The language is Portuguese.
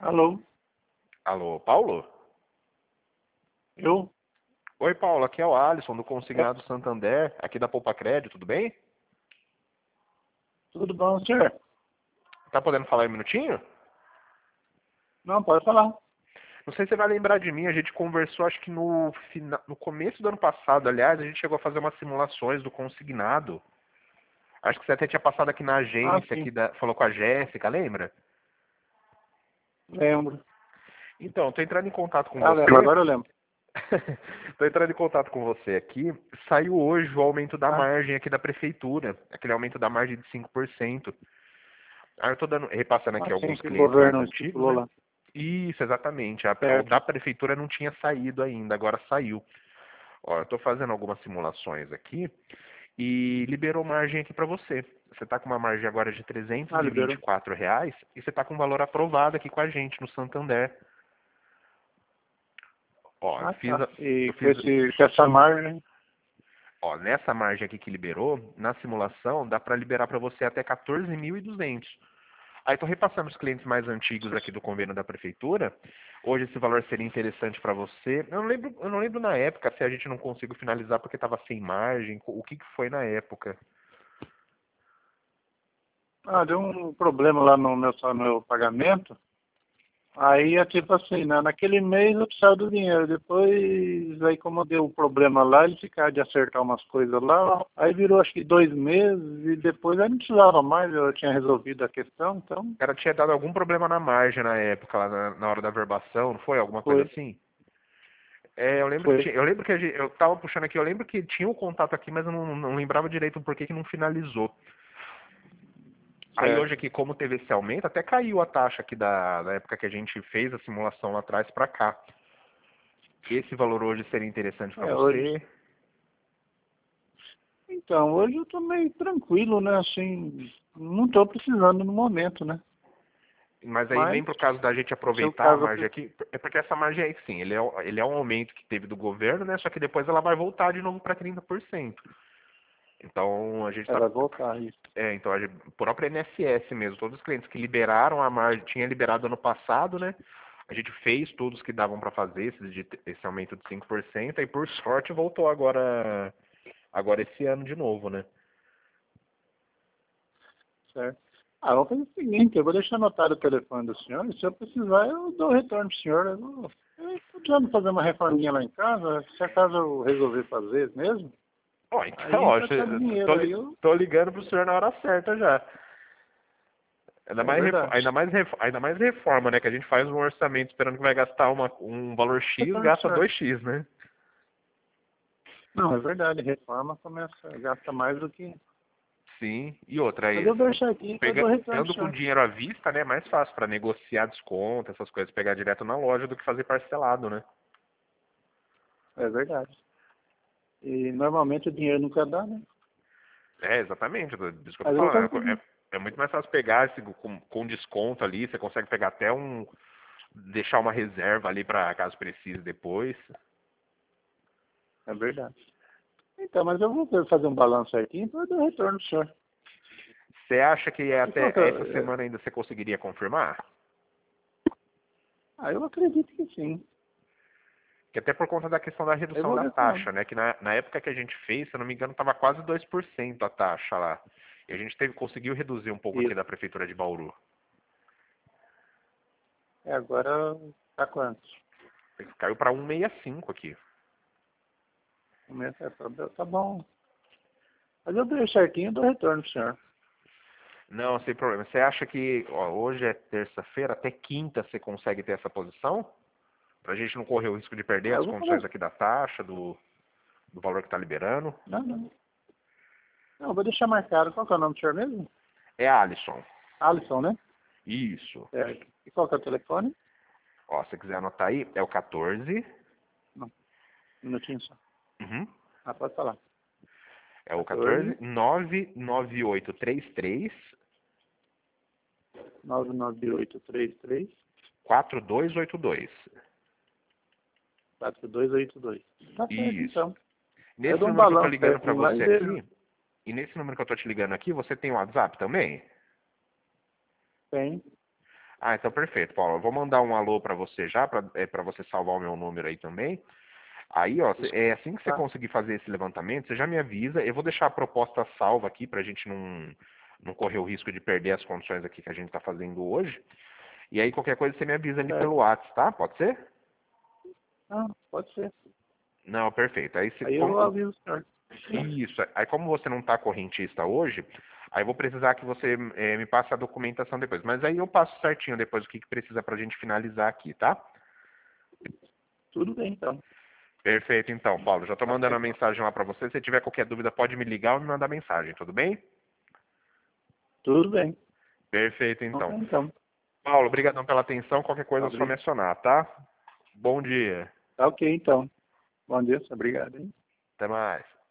Alô, Alô, Paulo? eu? Oi, Paulo, aqui é o Alisson do É, Consignado Santander, aqui da Poupa Crédito, tudo bem? tudo bom, senhor? Tá podendo falar aí um minutinho? Não, pode falar. Não sei se você vai lembrar de mim, a gente conversou acho que no começo do ano passado, aliás, a gente chegou a fazer umas simulações do consignado. Acho que você até tinha passado aqui na Ah, agência, sim, falou com a Jéssica, lembra? lembro. Então, estou entrando em contato com Ah, lembro, você. agora eu lembro. Estou entrando em contato com você aqui. Saiu hoje o aumento da Ah, margem aqui da prefeitura, aquele aumento da margem de 5%. Aí eu estou repassando aqui sim, alguns que o clientes mais governo antigos, estipulou né? lá. Isso, exatamente. O Certo. da prefeitura não tinha saído ainda, agora saiu. Ó, eu estou fazendo algumas simulações aqui e liberou margem aqui para você. Você está com uma margem agora de trezentos Ah, e vinte liberou. e quatro reais e você está com um valor aprovado aqui com a gente no Santander. Ó, Ah, tá. eu E fiz, com essa margem, ó, nessa margem aqui que liberou, na simulação dá para liberar para você até 14.200. Aí estou repassando os clientes mais antigos aqui do convênio da prefeitura. Hoje esse valor seria interessante para você. Eu não lembro na época se a gente não conseguiu finalizar porque estava sem margem. O que foi na época? deu um problema lá no meu pagamento. Aí é tipo assim, né? Naquele mês eu precisava do dinheiro. Depois, aí como deu um problema lá, eles ficaram de acertar umas coisas lá. Aí virou acho que 2 meses e depois aí não precisava mais, eu tinha resolvido a questão, então O cara tinha dado algum problema na margem na época, lá na hora da verbação, não foi? Alguma coisa foi, assim? É, eu lembro que foi. eu lembro que eu tava puxando aqui, eu lembro que tinha o contato aqui, mas eu não lembrava direito por que não finalizou. Aí hoje Certo. aqui, como teve esse aumento, até caiu a taxa aqui da época que a gente fez a simulação lá atrás para cá. Esse valor hoje seria interessante para Hoje. você. Então, hoje eu tô meio tranquilo, né? Assim, não tô precisando no momento, né? Mas aí Mas, nem por causa da gente no seu aproveitar a caso, margem aqui, é porque essa margem aí sim, ele é um aumento que teve do governo, né? Só que depois ela vai voltar de novo para 30%. Então a gente está vai voltar isso. então o próprio INSS mesmo, todos os clientes que liberaram a margem, tinha liberado ano passado, né? A gente fez todos que davam para fazer esse aumento de 5% e por sorte voltou agora esse ano de novo, né? Certo. Vamos fazer o seguinte, eu vou deixar anotado o telefone do senhor, e se eu precisar, eu dou o retorno pro senhor. Eu tô precisando fazer uma reforminha lá em casa, se acaso eu resolver fazer mesmo, Ó, aí então, ó, entra todo o dinheiro, aí eu... tô ligando pro senhor na hora certa já. É verdade. Ainda mais reforma, né? Que a gente faz um orçamento esperando que vai gastar um valor X, Retorno pro gasta senhor. 2x, né? Não, é verdade, reforma começa, gasta mais do que... Sim. E outra, Mas aí, eu deixo aqui que eu dou retorno pro estando com senhor. dinheiro à vista, né? É mais fácil para negociar desconto, essas coisas, pegar direto na loja do que fazer parcelado, né? É verdade. E normalmente o dinheiro nunca dá, né? É, exatamente. Isso que eu tô Mas eu vou fazer o falando. seguinte. É muito mais fácil pegar com desconto ali. Você consegue pegar até deixar uma reserva ali para caso precise depois. É verdade. Então, mas eu vou fazer um balanço certinho para dar retorno pro senhor. Você acha que E qual até que essa é? semana ainda você conseguiria confirmar? Eu acredito que sim. Que até por conta da questão da Eu redução vou da ver com ela. taxa, né? Que na época que a gente fez, se eu não me engano, estava quase 2% a taxa lá. E a gente conseguiu reduzir um pouco aqui Isso. da prefeitura de Bauru. Agora tá quanto? Caiu para 1,65 aqui. O mês tá bom. Mas eu vejo certinho e dou retorno pro senhor. Não, sem problema. Você acha que ó, hoje é terça-feira, até quinta você consegue ter essa posição? Pra gente não correr o risco de perder as Eu vou condições conversar. aqui da taxa, do valor que está liberando. Não, não. Não, eu vou deixar marcado. Qual que é o nome do senhor mesmo? É Alisson. Alisson, né? Isso. Certo. E qual que é o telefone? Ó, se você quiser anotar aí, é o 14. Não, um minutinho só. Uhum. Pode falar. É o 14 14 99833 99833 4282. 4282. Tá certo, Isso. então. Eu Nesse dou um número que eu tô balanço ligando pra certinho lá e você vejo. aqui, e nesse número que eu tô te ligando aqui, você tem o WhatsApp também? Tem. Ah, então perfeito, Paulo. Eu vou mandar um alô para você já, para você salvar o meu número aí também. Aí, ó, assim que você Tá? conseguir fazer esse levantamento, você já me avisa. Eu vou deixar a proposta salva aqui para a gente não correr o risco de perder as condições aqui que a gente está fazendo hoje. E aí, qualquer coisa, você me avisa ali pelo Certo. WhatsApp, tá? Pode ser? Ah, pode ser. Não, perfeito. Aí, Aí eu aviso o senhor. isso. Aí, como você não está correntista hoje, aí eu vou precisar que você me passe a documentação depois. Mas aí eu passo certinho depois o que precisa para a gente finalizar aqui, tá? Tudo bem, então. Perfeito, então, Paulo. Já estou Tá mandando a certo. mensagem lá para você. Se tiver qualquer dúvida, pode me ligar ou me mandar mensagem, tudo bem? Tudo bem. Perfeito, Ok, então. então. Paulo, obrigadão pela atenção. Qualquer coisa é só Obrigado. mencionar, tá? Bom dia. Tá ok, então. Bom dia, obrigado, hein? Até mais.